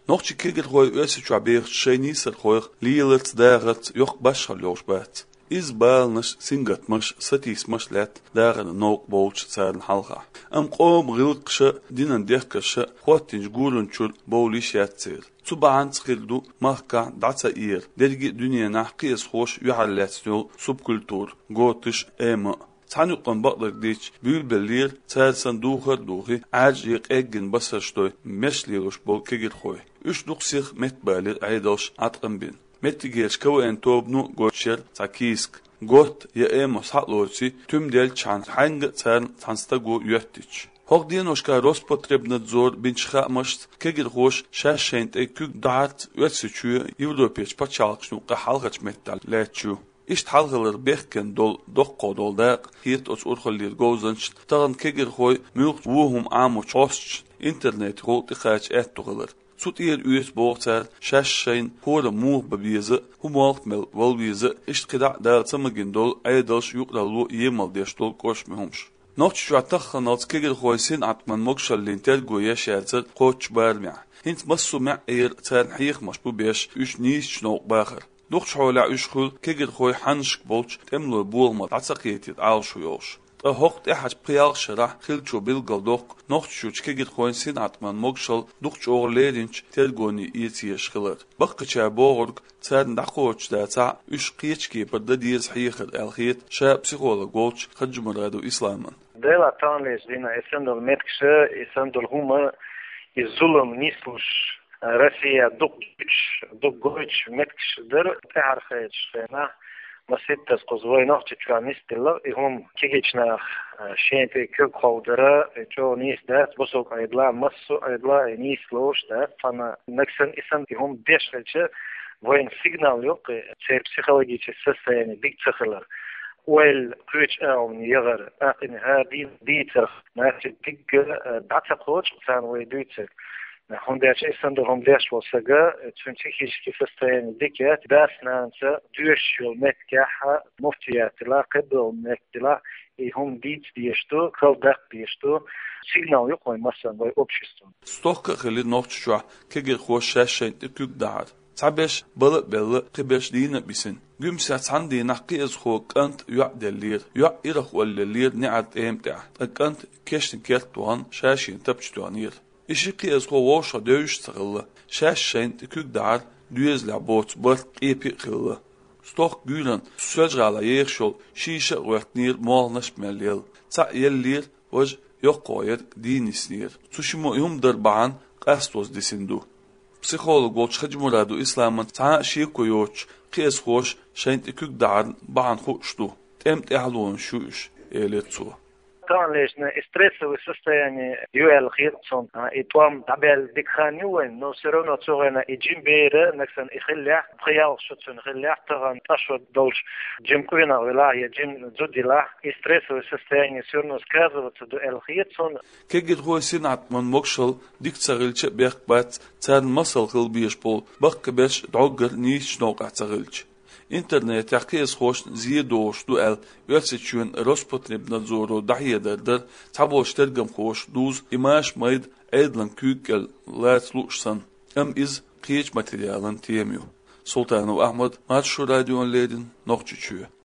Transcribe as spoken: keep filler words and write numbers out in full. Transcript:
Nochtje kegel gooi öse tjabeert schenisser gooi lielert daget joch bashal joshbat. Is balnish singatmash satismash let dagen nok bolch tsarn halga. Am qom rilqshe dinan dehkashe khotinj gulunchul bolish yatsil. Subaan tskildu mahka datsa ir. Dergi dünya nahqiyes hoş yuhallatsu subkultur gotish ema. Tanıqan baqlar diç bülbelir tsalsan duhar duhi ajiq egin basashtoy meslirush bol kegir khoy. Üç duqsix metbalir aydosh atqan bin. Mettigesh kawen tobnu gocher takisk got ya emos hatloci tüm del chan hangi tsarn tansta go yöttich. Hogdien oshka Rospotrebnadzor binchha masht kegir hoş shashent ekük dart ötsüçü Evropech pachalqshnu qahalgach mettal lechu. İşt halgılır behken dol dokko dolda hit os urxullir gozanç tağın kegir hoy mülk vuhum amu çosç internet hot ixaç ettuğılır. Sut yer üyes boğtar şaşşayn hoda muh babizi humalt mel volbizi işt qida dalsamagin dol aydalş yuqdalu yemal deş dol koşmehumş. Nocht şuataxan als kegir hoy sin atman mogshallin tel goya şerzer qoç barmya. Hint masu ma er tan hiyx mash bu beş üç niş noq baxır. Duqch xola ushkhul kegir khoy hanshk bolch temlo bulma tatsaqetit al shuyosh. Ta hoqt ehaj prial shrah khilchu bilgal doq nocht shuch kegir khoy sin atman mogshal duqch orledinch telgoni itiyesh khilat. Baqcha borg tsad daqoch da ta ush qichki badda diz hiyxat al khit sha psixolog bolch khajmuradu islaman. Dela tanles dina esendol metkse esendol huma izulum nislush Россия дугч дугч меткшдер тархеч фена маситтас qo'zvoy noqchi chuanistlar ihum kegechnach shente kök xodara chonisda bosok aydla masso aydla nisloshda fana naksan isan ihum beshvelche voyn signal yok ser psixologическое состояние dik tsakhalar wel kuch on yagar aqin hadi diter nachit dik datsaqoch san way duitsek Хондач эсэнде хомдеш болсага psychическое состояние дикет баснанца дюшил меткаха муфтиятла кыбыл меттила и хом дит диешто калдак диешто сигнал yok koymazsan bu обществом. Stokka khili noqchwa kegir khoshashen tükük dağır. Tabeş balı belli qibeş dina bisin. Gümsa sandi naqqiz xo qant yu'delir yu'iraq wallir ni'at emta. Qant keştin kertuan shashin tapchtuanir. İşiki ez qovoşa dövüş tığılı. Şəşşən tükük dar düyezlə boç bırt epi qılı. Stok gülen sözgala yeğşol şişə uğatnir mualnaş mellil. Ta yellir voj yok qoyır dinisnir. Tuşimo yumdır bağın qastos disindu. Psixolog bolç xajmuradu islamın ta şi koyoç qiz xoş şən tükük dar bağın xoşdu. Temt ehlon şuş eletsu. Конечно, стрессовое состояние юэл хирсон и том табел дикханюен, но все равно цогена и джимбейре, наксан и хиллях, приял шутсун хиллях, таган ташот долж джимкуина вела, я джим дзудила, и стрессовое состояние все равно сказывается до эл хирсон. Кегет хойсин атман мокшал дикцарилче бехбат царн масал хилбиш бол, бақ кебеш доггар ниш ног ацарилч. İnternet yaqiz xoş ziyedoş duel ölçüçün Rospotrebnadzoro dahiyedir taboştergam xoş duz imaş mayd edlan kükel latsluxsan am iz qiç materialın tiyemiyor. Sultanov Ahmad Matşu radyon ledin noqçuçu